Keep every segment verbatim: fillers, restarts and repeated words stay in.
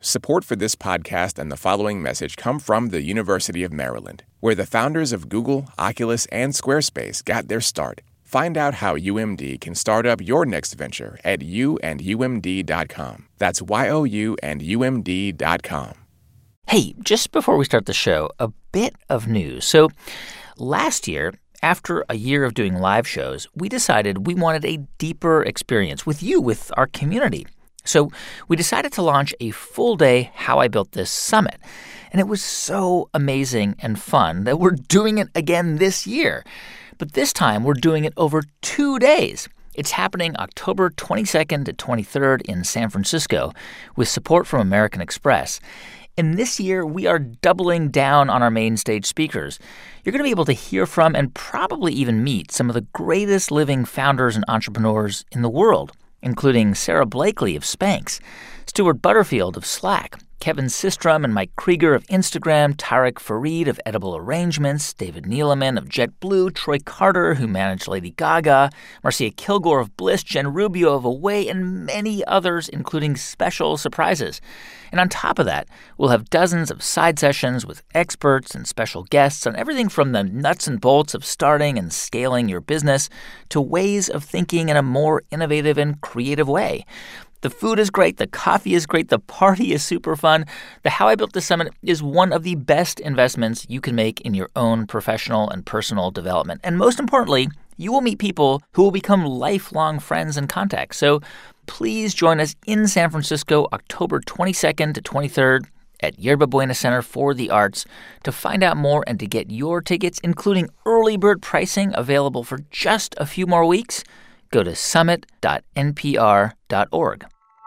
Support for this podcast and the following message come from the University of Maryland, where the founders of Google, Oculus, and Squarespace got their start. Find out how U M D can start up your next venture at you and U M D dot com. That's Y O U and U M D dot com. Hey, just before we start the show, a bit of news. So last year, after a year of doing live shows, we decided we wanted a deeper experience with you, with our community. So we decided to launch a full-day How I Built This Summit. And it was so amazing and fun that we're doing it again this year. But this time, we're doing it over two days. It's happening October twenty-second to twenty-third in San Francisco with support from American Express. And this year, we are doubling down on our main stage speakers. You're going to be able to hear from and probably even meet some of the greatest living founders and entrepreneurs in the world, including Sarah Blakely of Spanx, Stuart Butterfield of Slack, Kevin Systrom and Mike Krieger of Instagram, Tarek Farid of Edible Arrangements, David Neeleman of JetBlue, Troy Carter, who managed Lady Gaga, Marcia Kilgore of Bliss, Jen Rubio of Away, and many others, including special surprises. And on top of that, we'll have dozens of side sessions with experts and special guests on everything from the nuts and bolts of starting and scaling your business to ways of thinking in a more innovative and creative way. The food is great, the coffee is great, the party is super fun. The How I Built This Summit is one of the best investments you can make in your own professional and personal development. And most importantly, you will meet people who will become lifelong friends and contacts. So please join us in San Francisco, October twenty-second to twenty-third at Yerba Buena Center for the Arts. To find out more and to get your tickets, including early bird pricing available for just a few more weeks, go to summit dot N P R dot org.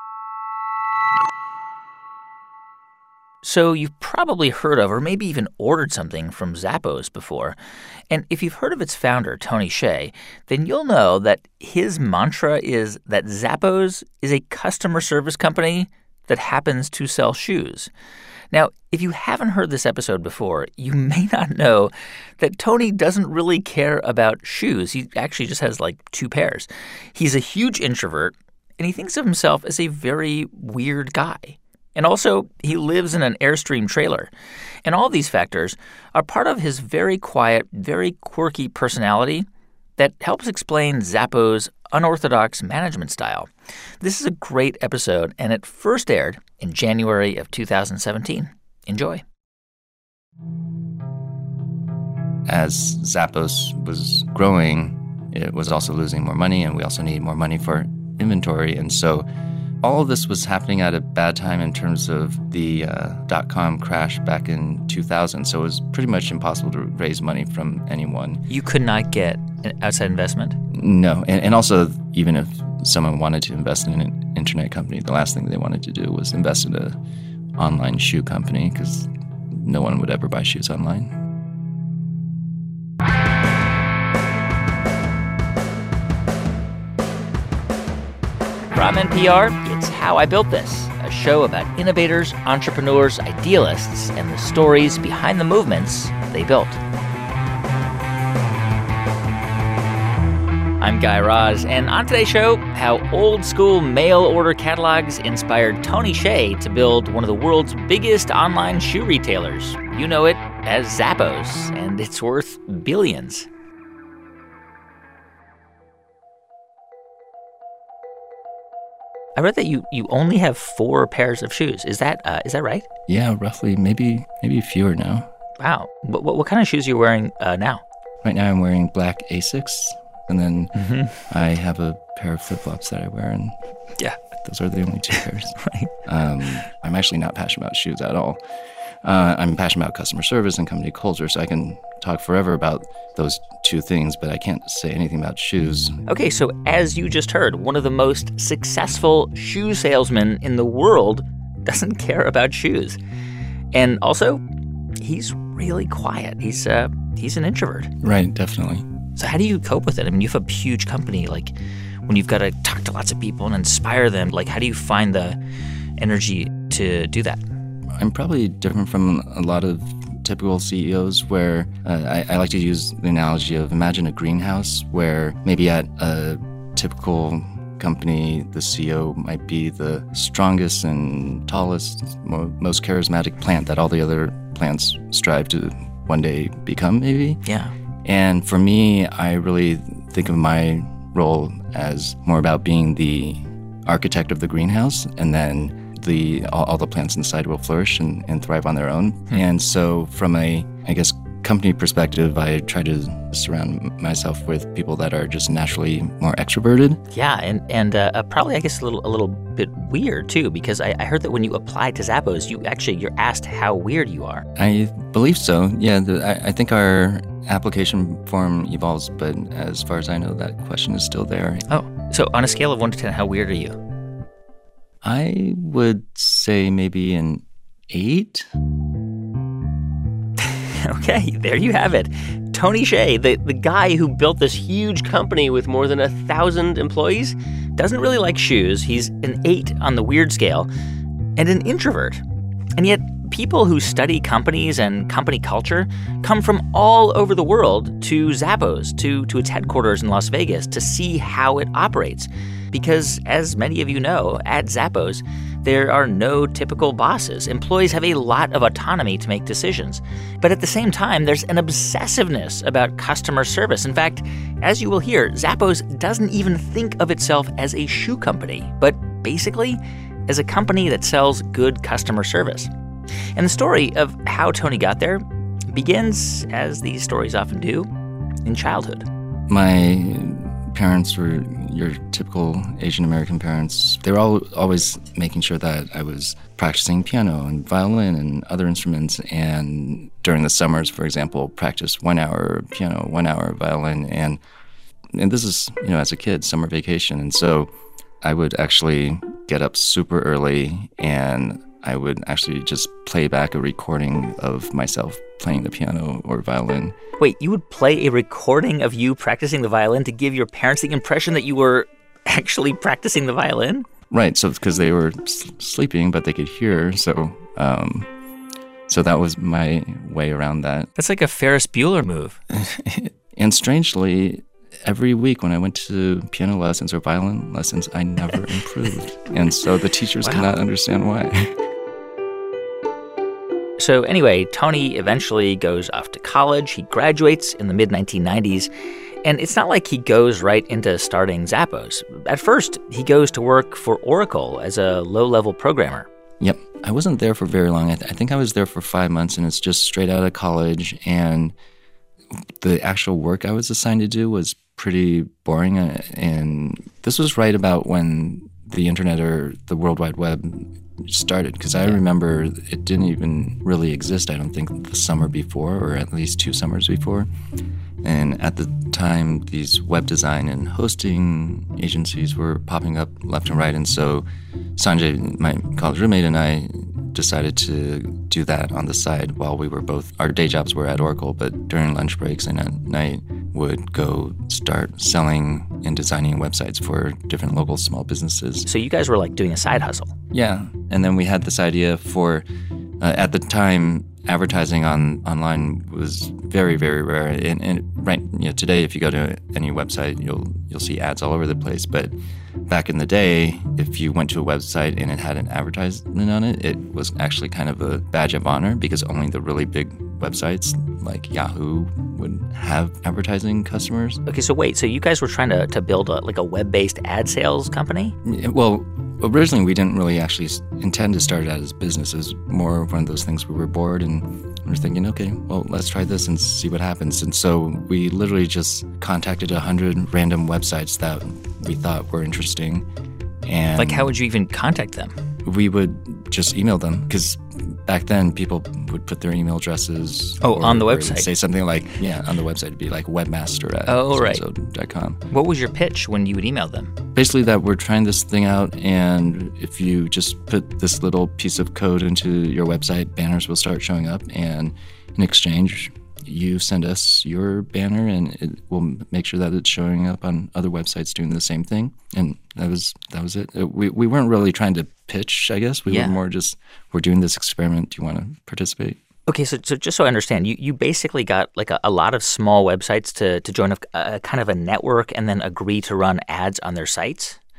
So you've probably heard of or maybe even ordered something from Zappos before. And if you've heard of its founder, Tony Hsieh, then you'll know that his mantra is that Zappos is a customer service company that happens to sell shoes. Now, if you haven't heard this episode before, you may not know that Tony doesn't really care about shoes. He actually just has like two pairs. He's a huge introvert, and he thinks of himself as a very weird guy. And also, he lives in an Airstream trailer. And all these factors are part of his very quiet, very quirky personality that helps explain Zappos' unorthodox management style. This is a great episode, and it first aired in January of two thousand seventeen. Enjoy. As Zappos was growing, it was also losing more money, and we also needed more money for inventory. And so all of this was happening at a bad time in terms of the uh, dot-com crash back in two thousand. So it was pretty much impossible to raise money from anyone. You could not get an outside investment? No. And, and also, even if someone wanted to invest in an internet company, the last thing they wanted to do was invest in an online shoe company because no one would ever buy shoes online. From N P R, it's How I Built This, a show about innovators, entrepreneurs, idealists, and the stories behind the movements they built. I'm Guy Raz, and on today's show, how old-school mail-order catalogs inspired Tony Hsieh to build one of the world's biggest online shoe retailers. You know it as Zappos, and it's worth billions. I read that you, you only have four pairs of shoes. Is that uh, is that right? Yeah, roughly. Maybe maybe fewer now. Wow. What, what, what kind of shoes are you wearing uh, now? Right now I'm wearing black Asics, and then mm-hmm. I have a pair of flip-flops that I wear, and yeah, those are the only two pairs. Right. Um, I'm actually not passionate about shoes at all. Uh, I'm passionate about customer service and company culture, so I can talk forever about those two things, but I can't say anything about shoes. Okay, so as you just heard, one of the most successful shoe salesmen in the world doesn't care about shoes. And also, he's really quiet. He's uh, he's an introvert. Right, definitely. So how do you cope with it? I mean, you have a huge company. Like, when you've got to talk to lots of people and inspire them, like, how do you find the energy to do that? I'm probably different from a lot of typical C E Os where uh, I, I like to use the analogy of imagine a greenhouse where maybe at a typical company, the C E O might be the strongest and tallest, mo- most charismatic plant that all the other plants strive to one day become, maybe. Yeah. And for me, I really think of my role as more about being the architect of the greenhouse, and then the all, all the plants inside will flourish and, and thrive on their own. Hmm. And so from a, I guess, company perspective, I try to surround myself with people that are just naturally more extroverted. Yeah, and and uh, probably, I guess, a little a little bit weird, too, because I, I heard that when you apply to Zappos, you actually, you're asked how weird you are. I believe so. Yeah, the, I, I think our application form evolves, but as far as I know, that question is still there. Oh, so on a scale of one to ten, how weird are you? I would say maybe an eight. Okay, there you have it. Tony Hsieh, the, the guy who built this huge company with more than a thousand employees, doesn't really like shoes. He's an eight on the weird scale and an introvert. And yet, people who study companies and company culture come from all over the world to Zappos, to, to its headquarters in Las Vegas, to see how it operates. Because, as many of you know, at Zappos, there are no typical bosses. Employees have a lot of autonomy to make decisions. But at the same time, there's an obsessiveness about customer service. In fact, as you will hear, Zappos doesn't even think of itself as a shoe company, but basically as a company that sells good customer service. And the story of how Tony got there begins, as these stories often do, in childhood. My parents were your typical Asian American parents. They were all, always making sure that I was practicing piano and violin and other instruments. And during the summers, for example, practice one hour piano, one hour violin. And and this is, you know, as a kid, summer vacation. And so I would actually get up super early and I would actually just play back a recording of myself playing the piano or violin. Wait, you would play a recording of you practicing the violin to give your parents the impression that you were actually practicing the violin? Right, so because they were s- sleeping, but they could hear, so um, so that was my way around that. That's like a Ferris Bueller move. And strangely, every week when I went to piano lessons or violin lessons, I never improved. And so the teachers Wow. could not understand why. So anyway, Tony eventually goes off to college. He graduates in the mid nineteen nineties. And it's not like he goes right into starting Zappos. At first, he goes to work for Oracle as a low-level programmer. Yep. I wasn't there for very long. I, th- I think I was there for five months, and it's just straight out of college. And the actual work I was assigned to do was pretty boring. Uh, and this was right about when the internet or the World Wide Web started, because I remember it didn't even really exist, I don't think, the summer before, or at least two summers before. And at the time, these web design and hosting agencies were popping up left and right. And so Sanjay, my college roommate, and I decided to do that on the side while we were both, our day jobs were at Oracle, but during lunch breaks and at night would go start selling and designing websites for different local small businesses. So you guys were like doing a side hustle. Yeah. And then we had this idea for, uh, at the time, advertising on online was very, very rare. And, and right, you know, today, if you go to any website, you'll you'll see ads all over the place. But back in the day, if you went to a website and it had an advertisement on it, it was actually kind of a badge of honor, because only the really big websites like Yahoo would have advertising customers. Okay, so wait, so you guys were trying to, to build a, like a web-based ad sales company? Well, originally we didn't really actually intend to start it out as business. It was more one of those things we were bored and we were thinking, okay, well, let's try this and see what happens. And so we literally just contacted a hundred random websites that we thought were interesting. And Like, how would you even contact them? we would just email them, because back then people would put their email addresses. Oh, or, on the or website. say something like, yeah, on the website it'd be like webmaster at Oh, right. so and so dot com. What was your pitch when you would email them? Basically that we're trying this thing out, and if you just put this little piece of code into your website, banners will start showing up, and in exchange, you send us your banner, and it will make sure that it's showing up on other websites doing the same thing. And that was that was it. We we weren't really trying to pitch, I guess. We Yeah. were more just, we're doing this experiment. Do you want to participate? Okay, so, so just so I understand, you, you basically got like a, a lot of small websites to, to join a, a kind of a network and then agree to run ads on their sites?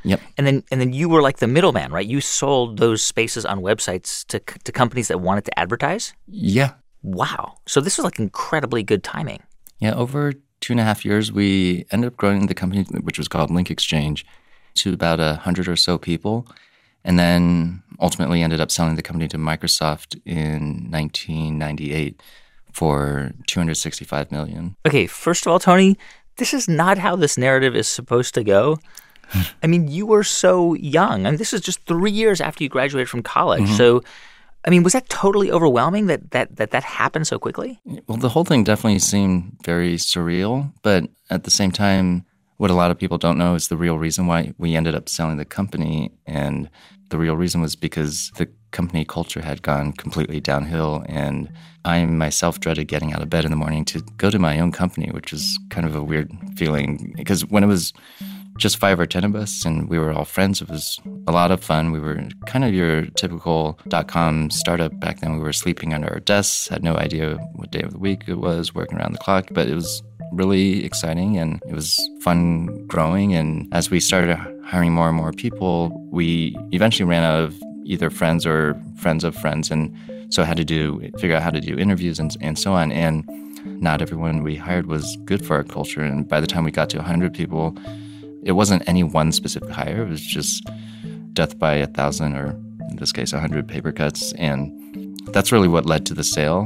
Yep. And then and then you were like the middleman, right? You sold those spaces on websites to to companies that wanted to advertise? Yeah. Wow. So this was like incredibly good timing. Yeah, over two and a half years, we ended up growing the company, which was called Link Exchange, to about a hundred or so people. And then ultimately ended up selling the company to Microsoft in nineteen ninety-eight for two hundred sixty-five million dollars. Okay, first of all, Tony, this is not how this narrative is supposed to go. I mean, you were so young. I mean, this is just three years after you graduated from college. Mm-hmm. So, I mean, was that totally overwhelming that that, that that happened so quickly? Well, the whole thing definitely seemed very surreal. But at the same time, what a lot of people don't know is the real reason why we ended up selling the company. And the real reason was because the company culture had gone completely downhill. And I myself dreaded getting out of bed in the morning to go to my own company, which was kind of a weird feeling. Because when it was just five or ten of us and we were all friends, it was a lot of fun. We were kind of your typical dot-com startup back then. We were sleeping under our desks, had no idea what day of the week it was, working around the clock. But it was really exciting and it was fun growing. And as we started hiring more and more people, we eventually ran out of either friends or friends of friends. And so I had to do figure out how to do interviews and, and so on. And not everyone we hired was good for our culture. And by the time we got to one hundred people, it wasn't any one specific hire. It was just death by a thousand, or in this case, a hundred paper cuts. And that's really what led to the sale.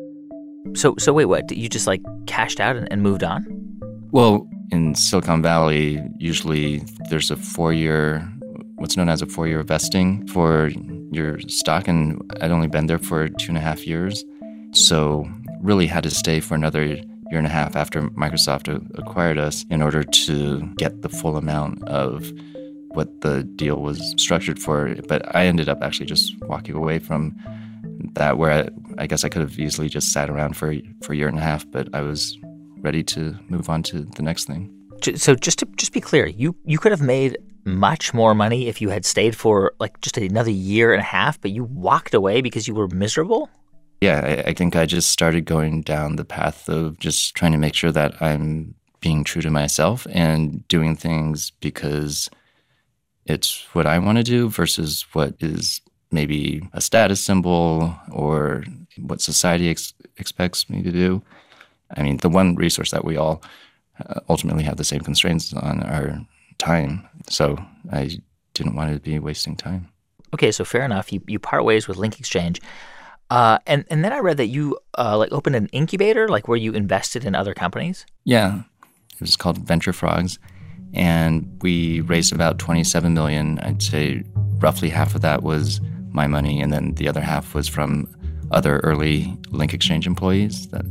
So, so wait, what? You just like cashed out and, and moved on? Well, in Silicon Valley, usually there's a four-year, what's known as a four-year vesting for your stock. And I'd only been there for two and a half years. So really had to stay for another year and a half after Microsoft acquired us in order to get the full amount of what the deal was structured for. But I ended up actually just walking away from that, where I, I guess I could have easily just sat around for, for a year and a half, but I was ready to move on to the next thing. So just to just be clear, you, you could have made much more money if you had stayed for like just another year and a half, but you walked away because you were miserable? Yeah, I, I think I just started going down the path of just trying to make sure that I'm being true to myself and doing things because it's what I want to do versus what is maybe a status symbol or what society ex- expects me to do. I mean, the one resource that we all uh, ultimately have the same constraints on our time. So I didn't want to be wasting time. Okay, so fair enough. You you part ways with Link Exchange. Uh, and, and then I read that you uh, like opened an incubator, like where you invested in other companies? Yeah. It was called Venture Frogs. And we raised about twenty-seven million dollars. I'd say roughly half of that was my money. And then the other half was from other early Link Exchange employees that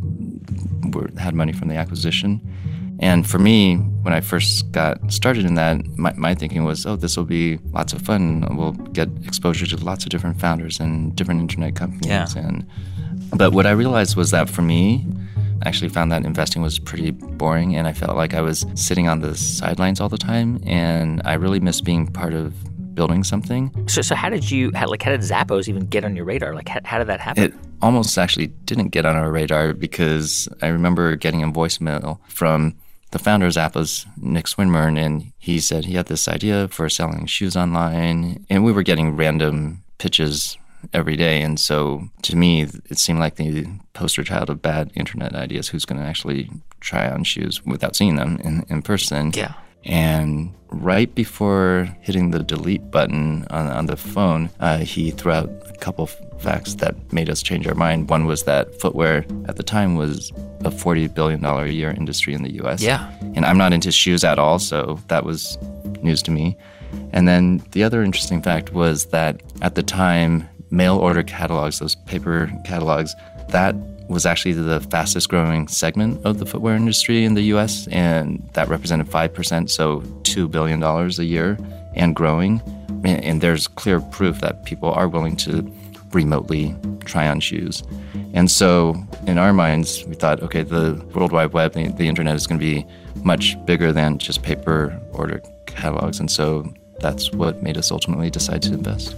were, had money from the acquisition. And for me, when I first got started in that, my, my thinking was, oh, this will be lots of fun. We'll get exposure to lots of different founders and different internet companies. Yeah. And but what I realized was that for me, I actually found that investing was pretty boring, and I felt like I was sitting on the sidelines all the time, and I really missed being part of building something. So, so how did you, how, like, how did Zappos even get on your radar? Like, how, how did that happen? It almost actually didn't get on our radar because I remember getting a voicemail from the founder of Zappos, Nick Swinburne, and he said he had this idea for selling shoes online, and we were getting random pitches every day. And so to me, it seemed like the poster child of bad internet ideas. Who's going to actually try on shoes without seeing them in, in person? Yeah. And right before hitting the delete button on, on the phone, uh, he threw out a couple of facts that made us change our mind. One was that footwear at the time was a forty billion dollars a year industry in the U S. Yeah. And I'm not into shoes at all, so that was news to me. And then the other interesting fact was that at the time, mail order catalogs, those paper catalogs, that was actually the fastest growing segment of the footwear industry in the U S, and that represented five percent, so two billion dollars a year and growing. And there's clear proof that people are willing to remotely try on shoes. And so in our minds, we thought, okay, the World Wide Web, the, the internet is going to be much bigger than just paper order catalogs. And so that's what made us ultimately decide to invest.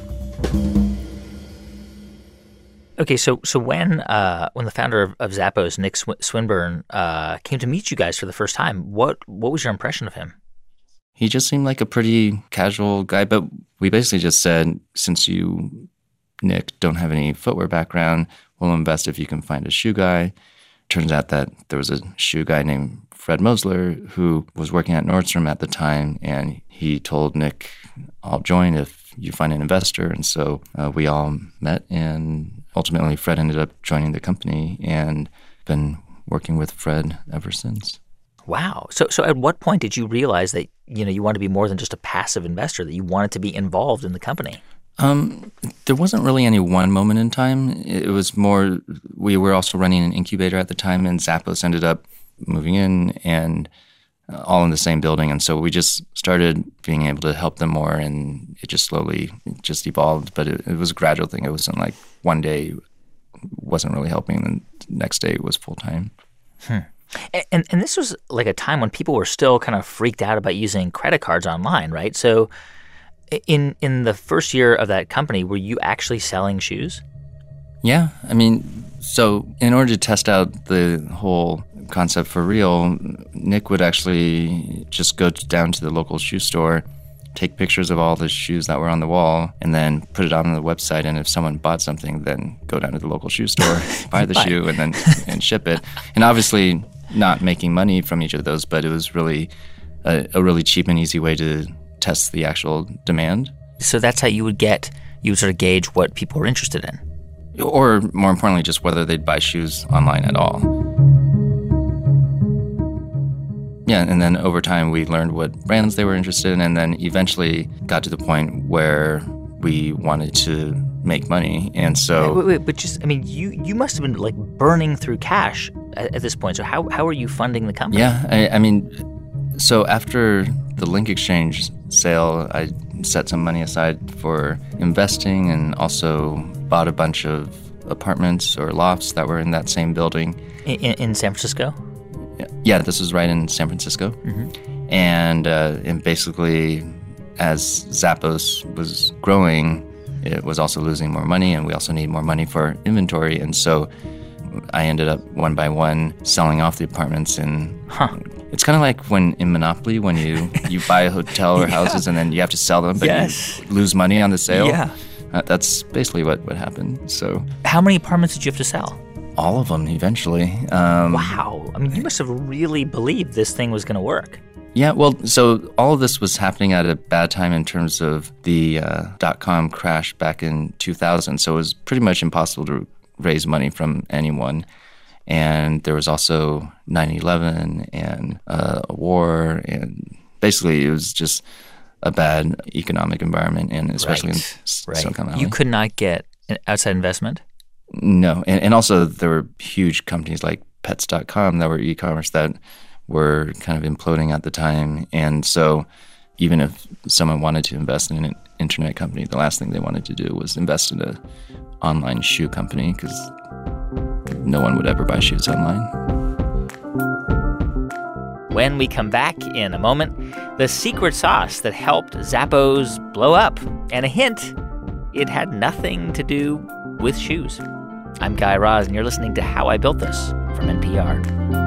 Okay, so so when uh, when the founder of, of Zappos, Nick Swinburne, uh, came to meet you guys for the first time, what what was your impression of him? He just seemed like a pretty casual guy, but we basically just said, since you, Nick, don't have any footwear background, we'll invest if you can find a shoe guy. Turns out that there was a shoe guy named Fred Mosler who was working at Nordstrom at the time, and he told Nick, I'll join if you find an investor. And so uh, we all met, and ultimately Fred ended up joining the company and been working with Fred ever since. Wow. So so at what point did you realize that, you know, you wanted to be more than just a passive investor, that you wanted to be involved in the company? Um, there wasn't really any one moment in time. It was more, we were also running an incubator at the time, and Zappos ended up moving in, and uh, all in the same building. And so we just started being able to help them more, and it just slowly just evolved. But it, it was a gradual thing. It wasn't like one day wasn't really helping, and the next day it was full time. Hmm. And and this was like a time when people were still kind of freaked out about using credit cards online, right? So in in the first year of that company, were you actually selling shoes? Yeah. I mean, so in order to test out the whole concept for real, Nick would actually just go down to the local shoe store, take pictures of all the shoes that were on the wall, and then put it on the website. And if someone bought something, then go down to the local shoe store, buy the shoe, and then and ship it. And obviously not making money from each of those, but it was really a, a really cheap and easy way to test the actual demand. So that's how you would get, you would sort of gauge what people were interested in. Or more importantly, just whether they'd buy shoes online at all. Yeah, and then over time we learned what brands they were interested in, and then eventually got to the point where we wanted to make money. And so... Wait, wait, but just, I mean, you, you must have been like burning through cash at, at this point. So how, how are you funding the company? Yeah, I, I mean, so after the Link Exchange sale, I set some money aside for investing, and also bought a bunch of apartments or lofts that were in that same building. In, in San Francisco? Yeah, this was right in San Francisco. Mm-hmm. And, uh, and basically, as Zappos was growing, it was also losing more money, and we also need more money for inventory. And so I ended up one by one selling off the apartments. And huh. It's kind of like when in Monopoly, when you, you buy a hotel or yeah. houses and then you have to sell them, but yes. you lose money on the sale. Yeah. Uh, that's basically what, what happened. So, how many apartments did you have to sell? All of them eventually. Um, wow. I mean, you must have really believed this thing was going to work. Yeah, well, so all of this was happening at a bad time in terms of the uh, dot-com crash back in two thousand. So it was pretty much impossible to raise money from anyone. And there was also nine eleven and uh, a war. And basically, it was just a bad economic environment, and especially right. in right. Silicon Valley. You could not get an outside investment? No. And, and also, there were huge companies like Pets dot com that were e-commerce that were kind of imploding at the time. And so even if someone wanted to invest in an internet company, the last thing they wanted to do was invest in an online shoe company, because no one would ever buy shoes online. When we come back in a moment, the secret sauce that helped Zappos blow up, and a hint, it had nothing to do with shoes. I'm Guy Raz, and you're listening to How I Built This from N P R.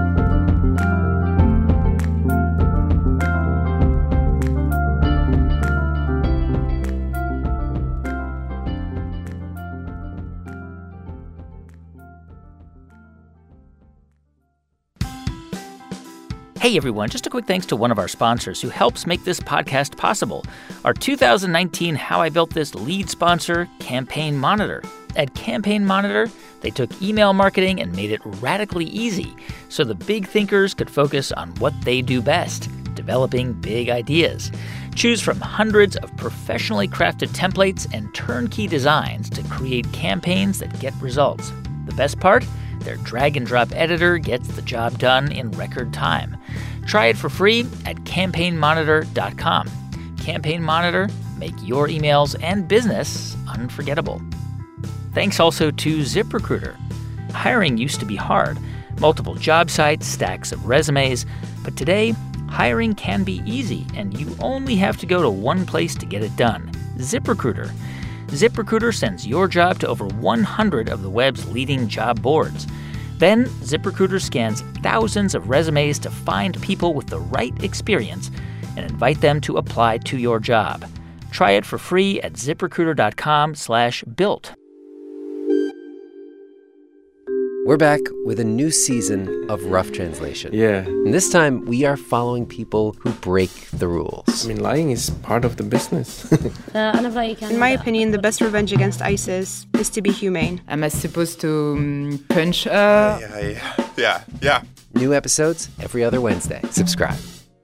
Hey everyone, just a quick thanks to one of our sponsors who helps make this podcast possible. Our two thousand nineteen How I Built This lead sponsor, Campaign Monitor. At Campaign Monitor, they took email marketing and made it radically easy so the big thinkers could focus on what they do best, developing big ideas. Choose from hundreds of professionally crafted templates and turnkey designs to create campaigns that get results. The best part? Their drag-and-drop editor gets the job done in record time. Try it for free at campaign monitor dot com. Campaign Monitor, make your emails and business unforgettable. Thanks also to ZipRecruiter. Hiring used to be hard. Multiple job sites, stacks of resumes. But today, hiring can be easy, and you only have to go to one place to get it done: ZipRecruiter. ZipRecruiter sends your job to over one hundred of the web's leading job boards. Then, ZipRecruiter scans thousands of resumes to find people with the right experience and invite them to apply to your job. Try it for free at ZipRecruiter.com slash built. We're back with a new season of Rough Translation. Yeah. And this time, we are following people who break the rules. I mean, lying is part of the business. In my opinion, the best revenge against ISIS is to be humane. Am I supposed to um, punch her? Yeah, yeah, yeah, yeah. New episodes every other Wednesday. Subscribe.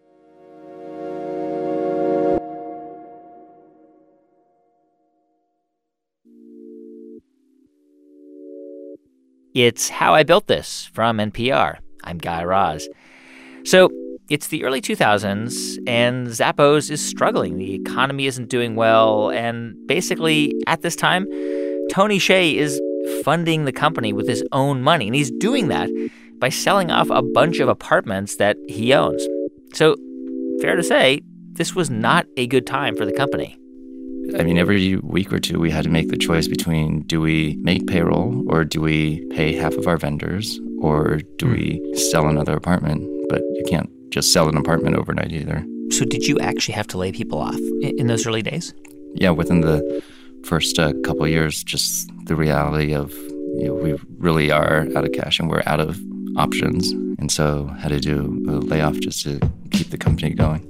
It's How I Built This from N P R. I'm Guy Raz. So it's the early two thousands, and Zappos is struggling. The economy isn't doing well, and basically, at this time, Tony Hsieh is funding the company with his own money, and he's doing that by selling off a bunch of apartments that he owns. So, fair to say, this was not a good time for the company. I mean, every week or two, we had to make the choice between do we make payroll or do we pay half of our vendors or do we sell another apartment? But you can't just sell an apartment overnight either. So did you actually have to lay people off in, in those early days? Yeah, within the first uh, couple of years, just the reality of, you know, we really are out of cash and we're out of options. And so had to do a layoff just to keep the company going.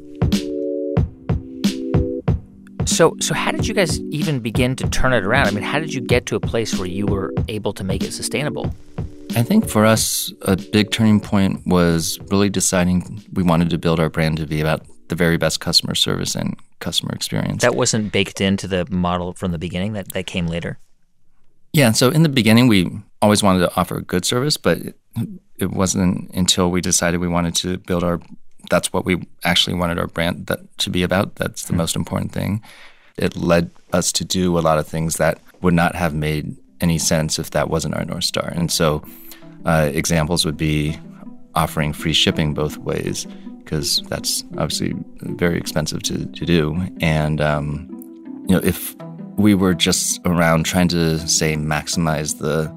So so how did you guys even begin to turn it around? I mean, how did you get to a place where you were able to make it sustainable? I think for us, a big turning point was really deciding we wanted to build our brand to be about the very best customer service and customer experience. That wasn't baked into the model from the beginning? That, that came later? Yeah, so in the beginning, we always wanted to offer a good service, but it, it wasn't until we decided we wanted to build our that's what we actually wanted our brand that to be about. That's the most important thing. It led us to do a lot of things that would not have made any sense if that wasn't our North Star. And so uh, examples would be offering free shipping both ways, because that's obviously very expensive to, to do. And, um, you know, if we were just around trying to, say, maximize the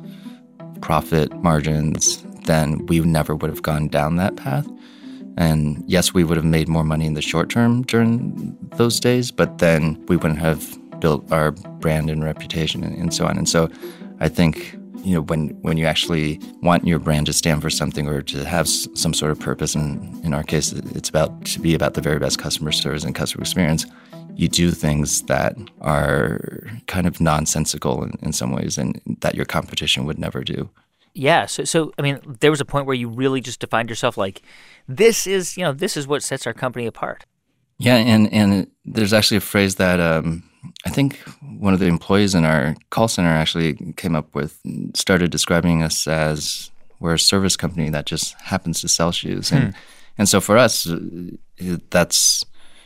profit margins, then we never would have gone down that path. And yes, we would have made more money in the short term during those days, but then we wouldn't have built our brand and reputation and, and so on. And so I think, you know, when, when you actually want your brand to stand for something or to have s- some sort of purpose, and in our case, it's about to be about the very best customer service and customer experience, you do things that are kind of nonsensical in, in some ways and that your competition would never do. Yeah. So, so, I mean, there was a point where you really just defined yourself like, this is, you know, this is what sets our company apart. Yeah. And, and there's actually a phrase that um, I think one of the employees in our call center actually came up with, started describing us as we're a service company that just happens to sell shoes. And, hmm. and so for us, that's,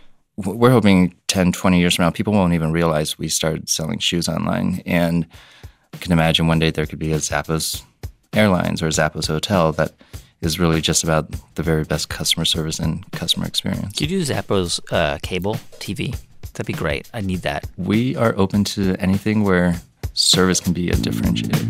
we're hoping ten, twenty years from now, people won't even realize we started selling shoes online. And you can imagine one day there could be a Zappos Airlines or a Zappos Hotel that is really just about the very best customer service and customer experience. Do you do Zappos uh, cable T V? That'd be great. I need that. We are open to anything where service can be a differentiator.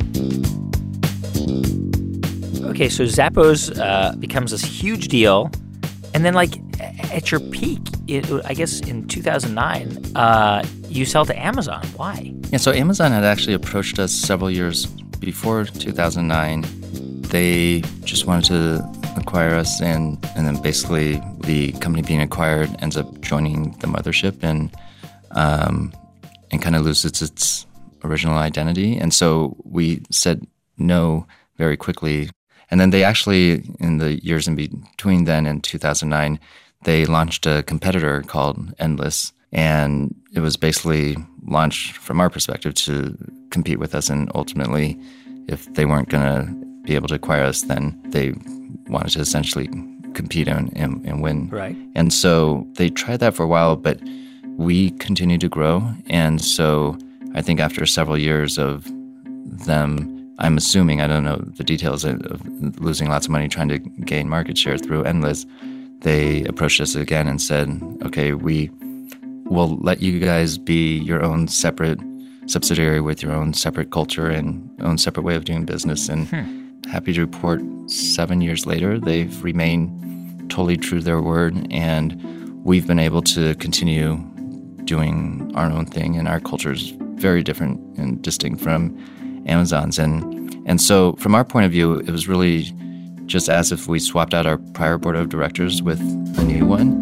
Okay, so Zappos uh, becomes this huge deal. And then, like, at your peak, it, I guess in two thousand nine, uh, you sell to Amazon. Why? Yeah, so Amazon had actually approached us several years before two thousand nine. They just wanted to acquire us, and, and then basically the company being acquired ends up joining the mothership and um, and kind of loses its original identity. And so we said no very quickly. And then they actually, in the years in between then and two thousand nine, they launched a competitor called Endless. And it was basically launched, from our perspective, to compete with us. And ultimately, if they weren't going to be able to acquire us, then they wanted to essentially compete and, and, and win. Right. And so they tried that for a while, but we continued to grow. And so I think after several years of them, I'm assuming, I don't know the details of losing lots of money trying to gain market share through Endless, they approached us again and said, okay, we will let you guys be your own separate subsidiary with your own separate culture and own separate way of doing business. And hmm. happy to report seven years later, they've remained totally true to their word. And we've been able to continue doing our own thing, and our culture is very different and distinct from Amazon's. And, and so from our point of view, it was really just as if we swapped out our prior board of directors with a new one.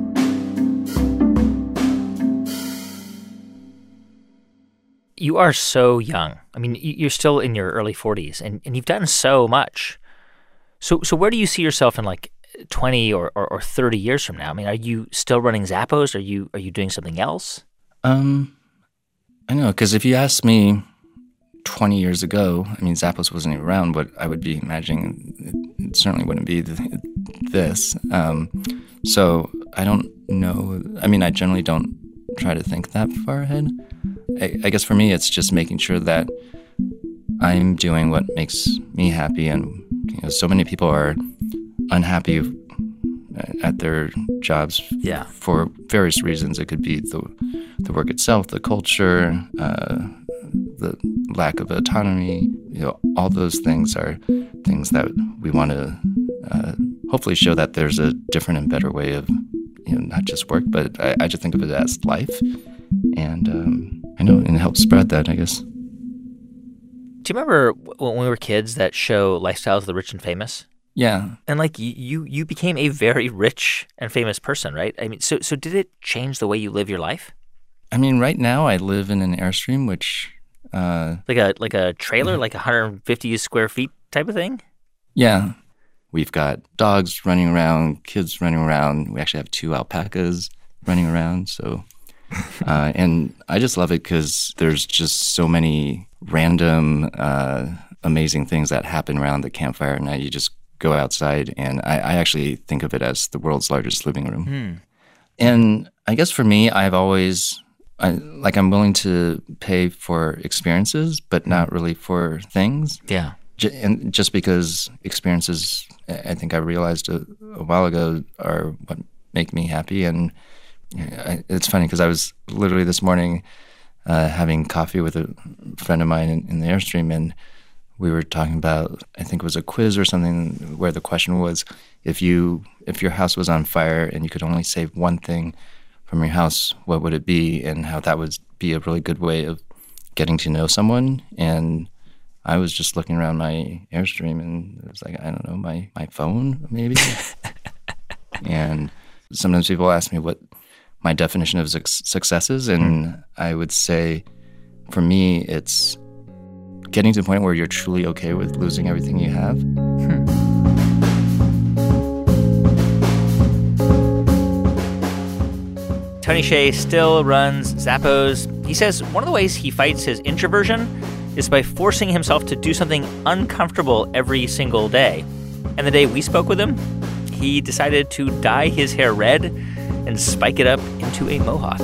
You are so young. I mean, you're still in your early forties, and, and you've done so much. So so where do you see yourself in like twenty or, or, or thirty years from now? I mean, are you still running Zappos? Are you are you doing something else? Um, I know, because if you asked me twenty years ago, I mean, Zappos wasn't even around, but I would be imagining it, it certainly wouldn't be th- this. Um, so I don't know. I mean, I generally don't try to think that far ahead. I, I guess for me, it's just making sure that I'm doing what makes me happy. And you know, so many people are unhappy at their jobs yeah. for various reasons. It could be the the work itself, the culture, uh, the lack of autonomy. You know, all those things are things that we want to uh, hopefully show that there's a different and better way of, you know, not just work, but I, I just think of it as life. And um, I know, and help spread that, I guess. Do you remember when we were kids, that show Lifestyles of the Rich and Famous? Yeah. And like you you became a very rich and famous person, right? I mean, so so did it change the way you live your life? I mean, right now I live in an Airstream, which uh, like a like a trailer, like one hundred fifty square feet type of thing? Yeah. We've got dogs running around, kids running around. We actually have two alpacas running around. So, uh, and I just love it because there's just so many random, uh, amazing things that happen around the campfire. And now you just go outside, and I, I actually think of it as the world's largest living room. Hmm. And I guess for me, I've always, I, like I'm willing to pay for experiences, but not really for things. Yeah. J- and just because experiences, I think I realized a, a while ago, are what make me happy. And I, it's funny because I was literally this morning uh, having coffee with a friend of mine in, in the Airstream, and we were talking about, I think it was a quiz or something, where the question was, if you if your house was on fire and you could only save one thing from your house, what would it be? And how that would be a really good way of getting to know someone. And I was just looking around my Airstream, and it was like, I don't know, my, my phone, maybe? And sometimes people ask me what my definition of success is, and mm. I would say, for me, it's getting to the point where you're truly okay with losing everything you have. Hmm. Tony Hsieh still runs Zappos. He says one of the ways he fights his introversion is by forcing himself to do something uncomfortable every single day. And the day we spoke with him, he decided to dye his hair red and spike it up into a mohawk.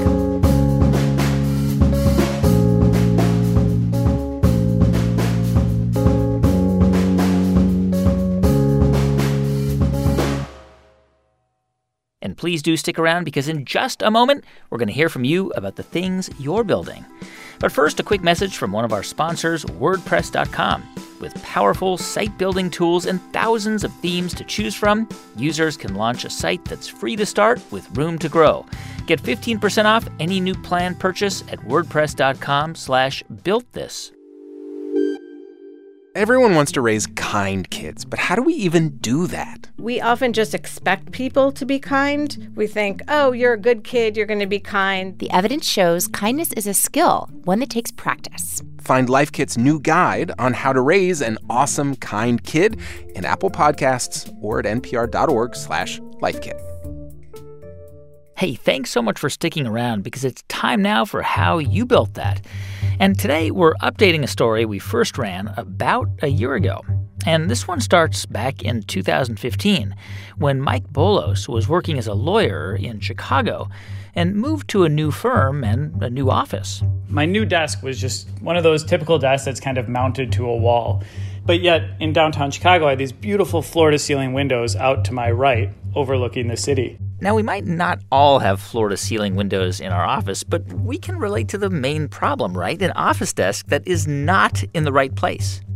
And please do stick around, because in just a moment, we're going to hear from you about the things you're building. But first, a quick message from one of our sponsors, WordPress dot com. With powerful site-building tools and thousands of themes to choose from, users can launch a site that's free to start with room to grow. Get fifteen percent off any new plan purchase at WordPress dot com slash built this. Everyone wants to raise kind kids, but how do we even do that? We often just expect people to be kind. We think, oh, you're a good kid, you're going to be kind. The evidence shows kindness is a skill, one that takes practice. Find Life Kit's new guide on how to raise an awesome, kind kid in Apple Podcasts or at npr.org slash lifekit. Hey, thanks so much for sticking around, because it's time now for How You Built That. And today we're updating a story we first ran about a year ago. And this one starts back in two thousand fifteen, when Mike Bolos was working as a lawyer in Chicago and moved to a new firm and a new office. My new desk was just one of those typical desks that's kind of mounted to a wall. But yet, in downtown Chicago, I had these beautiful floor-to-ceiling windows out to my right, overlooking the city. Now, we might not all have floor-to-ceiling windows in our office, but we can relate to the main problem, right? An office desk that is not in the right place.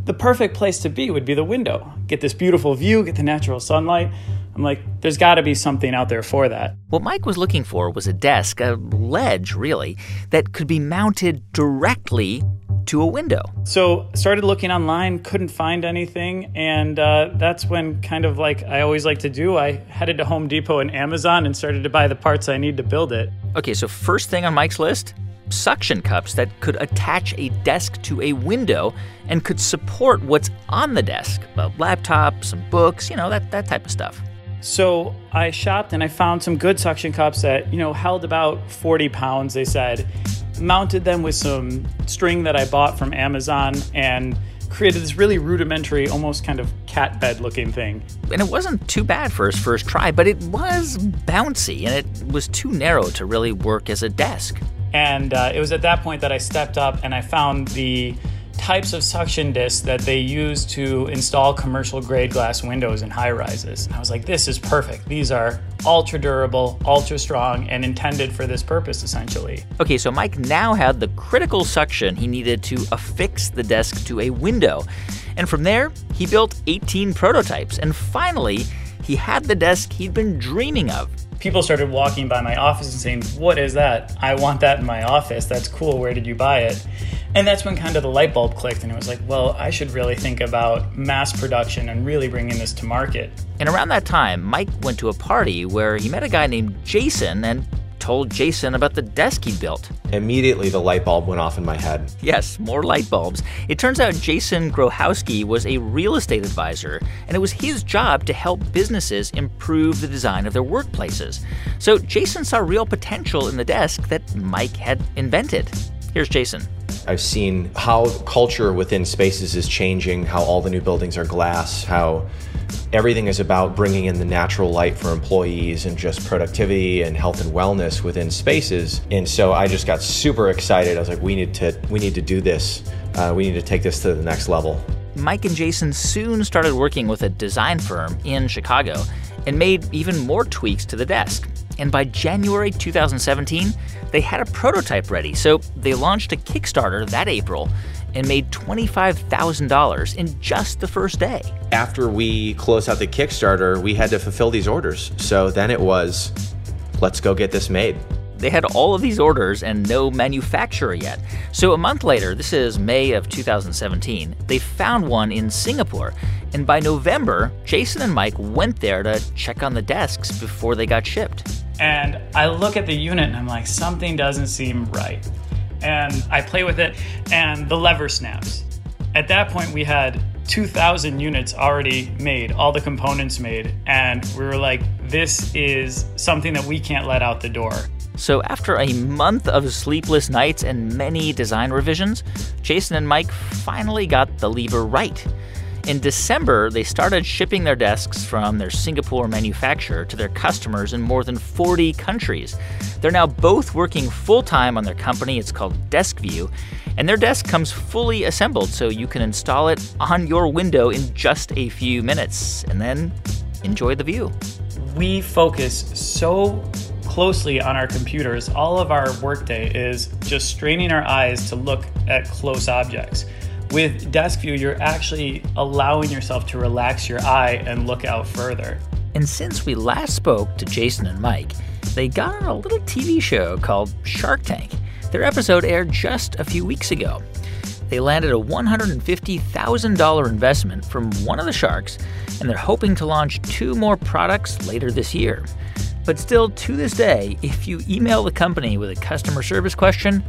the perfect place to be would be the window. Get this beautiful view, get the natural sunlight. I'm like, there's got to be something out there for that. What Mike was looking for was a desk, a ledge really, that could be mounted directly to a window. So started looking online, couldn't find anything, and uh, that's when, kind of like I always like to do, I headed to Home Depot and Amazon and started to buy the parts I need to build it. Okay, so first thing on Mike's list, suction cups that could attach a desk to a window and could support what's on the desk, a laptop, some books, you know, that, that type of stuff. So I shopped and I found some good suction cups that, you know, held about forty pounds, they said. Mounted them with some string that I bought from Amazon and created this really rudimentary, almost kind of cat bed looking thing. And it wasn't too bad for his first try, but it was bouncy and it was too narrow to really work as a desk. And uh, it was at that point that I stepped up and I found the types of suction discs that they use to install commercial grade glass windows in high rises. And I was like, this is perfect. These are ultra durable, ultra strong, and intended for this purpose, essentially. Okay, so Mike now had the critical suction he needed to affix the desk to a window. And from there, he built eighteen prototypes. And finally, he had the desk he'd been dreaming of. People started walking by my office and saying, what is that? I want that in my office. That's cool. Where did you buy it? And that's when kind of the light bulb clicked, and it was like, well, I should really think about mass production and really bringing this to market. And around that time, Mike went to a party where he met a guy named Jason and told Jason about the desk he'd built. Immediately, the light bulb went off in my head. Yes, more light bulbs. It turns out Jason Grohowski was a real estate advisor, and it was his job to help businesses improve the design of their workplaces. So Jason saw real potential in the desk that Mike had invented. Here's Jason. I've seen how culture within spaces is changing, how all the new buildings are glass, how everything is about bringing in the natural light for employees and just productivity and health and wellness within spaces. And so I just got super excited. I was like, we need to we need to do this. Uh, we need to take this to the next level. Mike and Jason soon started working with a design firm in Chicago and made even more tweaks to the desk. And by January two thousand seventeen, they had a prototype ready. So they launched a Kickstarter that April and made twenty-five thousand dollars in just the first day. After we closed out the Kickstarter, we had to fulfill these orders. So then it was, let's go get this made. They had all of these orders and no manufacturer yet. So a month later, this is May of two thousand seventeen, they found one in Singapore. And by November, Jason and Mike went there to check on the desks before they got shipped. And I look at the unit and I'm like, something doesn't seem right. And I play with it and the lever snaps. At that point, we had two thousand units already made, all the components made. And we were like, this is something that we can't let out the door. So after a month of sleepless nights and many design revisions, Jason and Mike finally got the lever right. In December, they started shipping their desks from their Singapore manufacturer to their customers in more than forty countries. They're now both working full-time on their company. It's called DeskView. And their desk comes fully assembled, so you can install it on your window in just a few minutes and then enjoy the view. We focus so closely on our computers. All of our workday is just straining our eyes to look at close objects. With DeskView, you're actually allowing yourself to relax your eye and look out further. And since we last spoke to Jason and Mike, they got on a little T V show called Shark Tank. Their episode aired just a few weeks ago. They landed a one hundred fifty thousand dollars investment from one of the sharks, and they're hoping to launch two more products later this year. But still, to this day, if you email the company with a customer service question,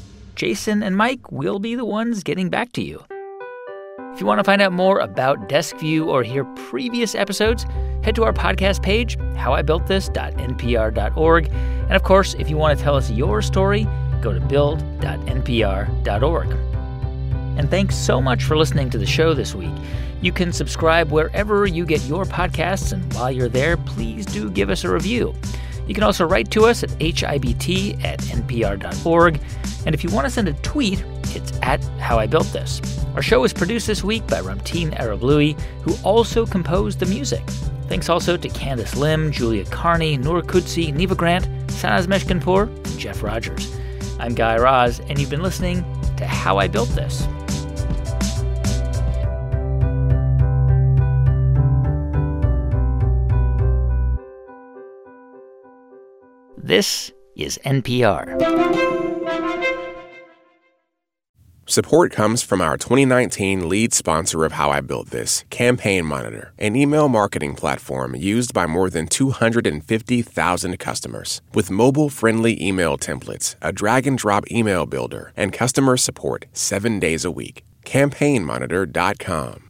Jason and Mike will be the ones getting back to you. If you want to find out more about DeskView or hear previous episodes, head to our podcast page, how I built this dot n p r dot org. And of course, if you want to tell us your story, go to build dot n p r dot org. And thanks so much for listening to the show this week. You can subscribe wherever you get your podcasts, and while you're there, please do give us a review. You can also write to us at h i b t at n p r dot org. And if you want to send a tweet, it's at How I Built This. Our show is produced this week by Ramteen Arablouei, who also composed the music. Thanks also to Candice Lim, Julia Carney, Noor Kudsi, Neva Grant, Sanaz Meshkinpour, and Jeff Rogers. I'm Guy Raz, and you've been listening to How I Built This. This is N P R. Support comes from our twenty nineteen lead sponsor of How I Built This, Campaign Monitor, an email marketing platform used by more than two hundred fifty thousand customers. With mobile-friendly email templates, a drag-and-drop email builder, and customer support seven days a week. campaign monitor dot com.